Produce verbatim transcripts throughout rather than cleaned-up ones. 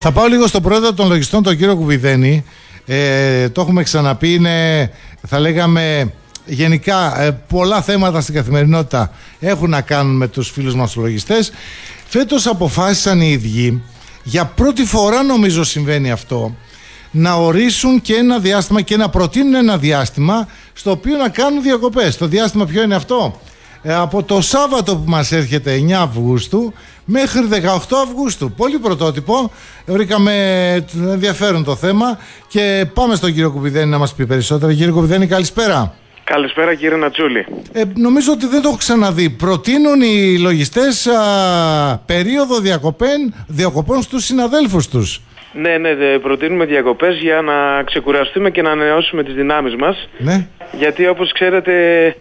Θα πάω λίγο στον πρόεδρο των λογιστών, τον κύριο Κουβιδένη. Ε, το έχουμε ξαναπεί, είναι, θα λέγαμε, γενικά ε, πολλά θέματα στην καθημερινότητα έχουν να κάνουν με τους φίλους μας τους λογιστές. Φέτος αποφάσισαν οι ίδιοι, για πρώτη φορά νομίζω συμβαίνει αυτό, να ορίσουν και ένα διάστημα και να προτείνουν ένα διάστημα στο οποίο να κάνουν διακοπές. Το διάστημα ποιο είναι αυτό? Ε, από το Σάββατο που μας έρχεται εννιά Αυγούστου μέχρι δεκαοκτώ Αυγούστου. Πολύ πρωτότυπο, βρήκαμε ενδιαφέρον το θέμα και πάμε στον κύριο Κουβιδένη να μας πει περισσότερα. Κύριε Κουβιδένη, καλησπέρα. Καλησπέρα κύριε Νατσούλη. Ε, νομίζω ότι δεν το έχω ξαναδεί. Προτείνουν οι λογιστές α, περίοδο διακοπών, διακοπών στους συναδέλφους τους. Ναι, ναι, δε, προτείνουμε διακοπές για να ξεκουραστούμε και να ανανεώσουμε τις δυνάμεις μας. Ναι. Γιατί όπως ξέρετε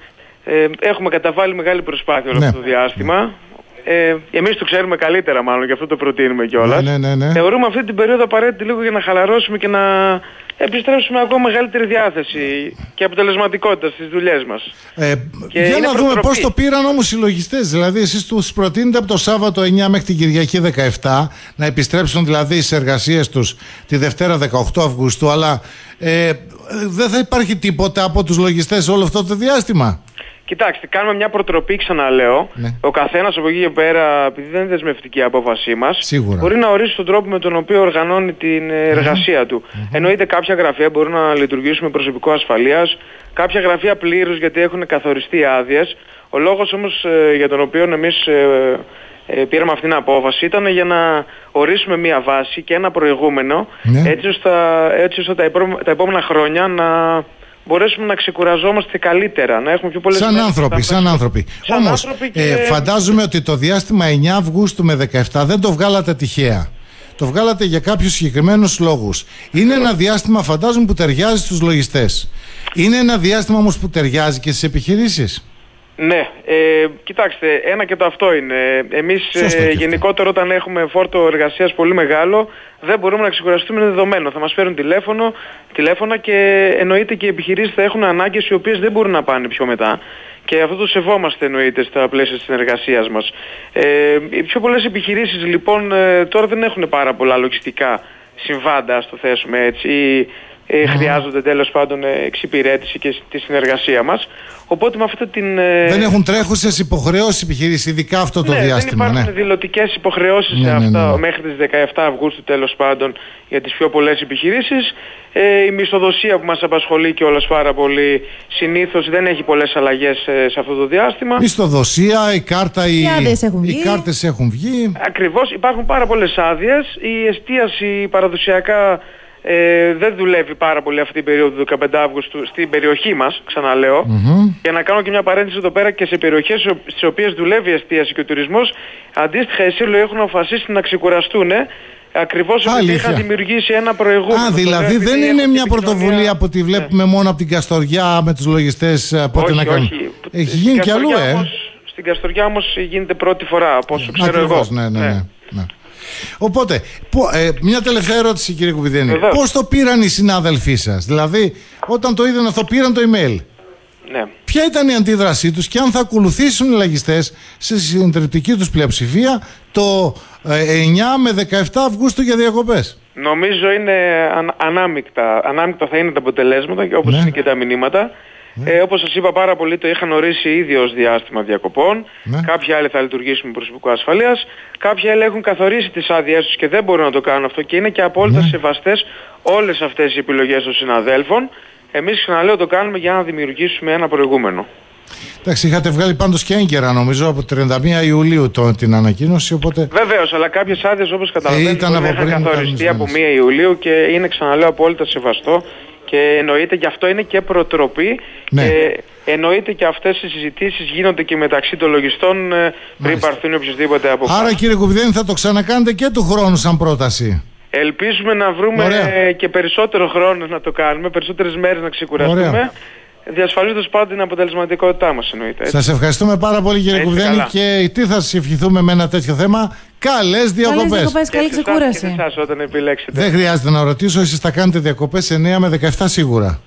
ε, έχουμε καταβάλει μεγάλη προσπάθεια όλο ναι. αυτό το διάστημα. Ε, εμείς το ξέρουμε καλύτερα μάλλον, γι' αυτό το προτείνουμε κιόλας. Ναι, ναι, ναι. Θεωρούμε αυτή την περίοδο απαραίτητη λίγο για να χαλαρώσουμε και να επιστρέψουμε ακόμα μεγαλύτερη διάθεση και αποτελεσματικότητα στις δουλειές μας. Ε, για να δούμε πώς το πήραν όμως οι λογιστές. Δηλαδή εσείς τους προτείνετε από το Σάββατο εννιά μέχρι την Κυριακή δεκαεπτά να επιστρέψουν δηλαδή στις εργασίες τους τη Δευτέρα δεκαοκτώ Αυγούστου, αλλά ε, δεν θα υπάρχει τίποτα από τους λογιστές όλο αυτό το διάστημα? Κοιτάξτε, κάνουμε μια προτροπή, ξαναλέω. Ναι. Ο καθένας από εκεί και πέρα, επειδή δεν είναι δεσμευτική η απόφασή μας, σίγουρα μπορεί να ορίσει τον τρόπο με τον οποίο οργανώνει την εργασία mm-hmm. του. Mm-hmm. Εννοείται κάποια γραφεία μπορούν να λειτουργήσουν με προσωπικό ασφαλείας, κάποια γραφεία πλήρους γιατί έχουν καθοριστεί άδειες. Ο λόγος όμως ε, για τον οποίο εμείς ε, ε, πήραμε αυτήν την απόφαση ήταν για να ορίσουμε μια βάση και ένα προηγούμενο, ναι. έτσι ώστε, έτσι ώστε τα, επό, τα επόμενα χρόνια να μπορέσουμε να ξεκουραζόμαστε καλύτερα, να έχουμε πιο πολλές... Σαν άνθρωποι, σαν άνθρωποι. Σαν Όμως, άνθρωποι και... ε, φαντάζομαι ότι το διάστημα εννιά Αυγούστου με δεκαεπτά δεν το βγάλατε τυχαία. Το βγάλατε για κάποιους συγκεκριμένους λόγους. Είναι ένα διάστημα, φαντάζομαι, που ταιριάζει στους λογιστές. Είναι ένα διάστημα όμως που ταιριάζει και στις επιχειρήσεις. Ναι, ε, κοιτάξτε, ένα και το αυτό είναι. Εμείς ε, γενικότερα όταν έχουμε φόρτο εργασίας πολύ μεγάλο δεν μπορούμε να ξεκουραστούμε, είναι δεδομένο. Θα μας φέρουν τηλέφωνο, τηλέφωνα και εννοείται και οι επιχειρήσεις θα έχουν ανάγκες οι οποίες δεν μπορούν να πάνε πιο μετά. Και αυτό το σεβόμαστε εννοείται στα πλαίσια της συνεργασίας μας. Ε, οι πιο πολλές επιχειρήσεις λοιπόν ε, τώρα δεν έχουν πάρα πολλά λογιστικά συμβάντα, ας το θέσουμε έτσι, ή ε, mm. χρειάζονται τέλος πάντων εξυπηρέτηση και στη συνεργασία μας. Οπότε με αυτή την... Δεν έχουν τρέχουσες υποχρεώσεις επιχειρήσεις, ειδικά αυτό το ναι, διάστημα. Δεν υπάρχουν ναι. δηλωτικές υποχρεώσεις ναι, σε αυτά ναι, ναι. μέχρι τις δεκαεπτά Αυγούστου τέλος πάντων για τις πιο πολλές επιχειρήσεις. Ε, η μισθοδοσία που μας απασχολεί και όλας πάρα πολύ συνήθως δεν έχει πολλές αλλαγές ε, σε αυτό το διάστημα. Μισθοδοσία, η κάρτα, οι, οι άδειες έχουν βγει. Οι κάρτες έχουν βγει. Ακριβώς, υπάρχουν πάρα πολλές άδειες. Η εστίαση παραδοσιακά Ε, δεν δουλεύει πάρα πολύ αυτή την περίοδο του δεκαπέντε Αυγούστου στην περιοχή μας, ξαναλέω. Mm-hmm. Για να κάνω και μια παρένθεση εδώ πέρα και σε περιοχές στις οποίες δουλεύει η εστίαση και ο τουρισμός, αντίστοιχα οι σύλλογοι έχουν αποφασίσει να ξεκουραστούν ακριβώς επειδή είχαν δημιουργήσει ένα προηγούμενο. Α, δηλαδή δεν είναι μια πρωτοβουλία που τη βλέπουμε ναι. μόνο από την Καστοριά με τους λογιστές πότε να κάνουν. Όχι, έχει γίνει κι αλλού, ε. Όμως, στην Καστοριά όμως γίνεται πρώτη φορά, από όσο ξέρω ακριβώς, εγώ. Ναι, ναι, ναι. ναι. Οπότε, που, ε, μια τελευταία ερώτηση κύριε Κουβιδένη. Πώς το πήραν οι συνάδελφοί σας? Δηλαδή, όταν το είδαν αυτό, πήραν το email. Ναι. Ποια ήταν η αντίδρασή τους και αν θα ακολουθήσουν οι λογιστές σε συντριπτική τους πλειοψηφία το ε, εννιά με δεκαεπτά Αυγούστου για διακοπές? Νομίζω είναι αν, ανάμεικτα. Ανάμεικτα θα είναι τα αποτελέσματα, όπως ναι. είναι και τα μηνύματα. Ναι. Ε, όπως σας είπα πάρα πολύ το είχαν ορίσει ήδη ως διάστημα διακοπών. Ναι. Κάποιοι άλλοι θα λειτουργήσουν με προσωπικό ασφαλείας. Κάποιοι άλλοι έχουν καθορίσει τις άδειές τους και δεν μπορούν να το κάνουν αυτό και είναι και απόλυτα ναι. σεβαστές όλες αυτές οι επιλογές των συναδέλφων. Εμείς, ξαναλέω, το κάνουμε για να δημιουργήσουμε ένα προηγούμενο. Εντάξει, είχατε βγάλει πάντως και έγκαιρα νομίζω από τριάντα μία Ιουλίου το, την ανακοίνωση, οπότε... Βεβαίως, αλλά κάποιες άδειες όπως καταλαβαίνετε ε, είχαν καθοριστεί από μία Ιουλίου και είναι, ξαναλέω, απόλυτα σεβαστό. Και εννοείται και αυτό είναι και προτροπή ναι. και εννοείται και αυτές οι συζητήσεις γίνονται και μεταξύ των λογιστών ε, πριν πάρθουν οποιοσδήποτε από. Άρα κύριε Κουβιδένη θα το ξανακάνετε και του χρόνου σαν πρόταση? Ελπίζουμε να βρούμε ε, και περισσότερο χρόνο να το κάνουμε, περισσότερες μέρες να ξεκουραστούμε. Ωραία. Διασφαλίζοντας πάντα την αποτελεσματικότητά μας εννοείται. Σας ευχαριστούμε πάρα πολύ κύριε Κουβιδένη και τι θα σας ευχηθούμε με ένα τέτοιο θέμα? Καλές διακοπές. Καλές διακοπές, καλή ξεκούραση. Και εσάς όταν επιλέξετε. Δεν χρειάζεται να ρωτήσω, εσείς θα κάνετε διακοπές εννιά με δεκαεπτά σίγουρα.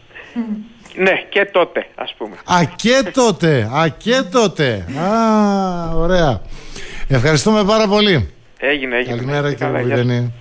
Ναι, και τότε ας πούμε. Α, και τότε, α, και τότε. Α, ωραία. Ευχαριστούμε πάρα πολύ. Έγινε, έγινε. Καλημέρα κύριε Κουβιδένη.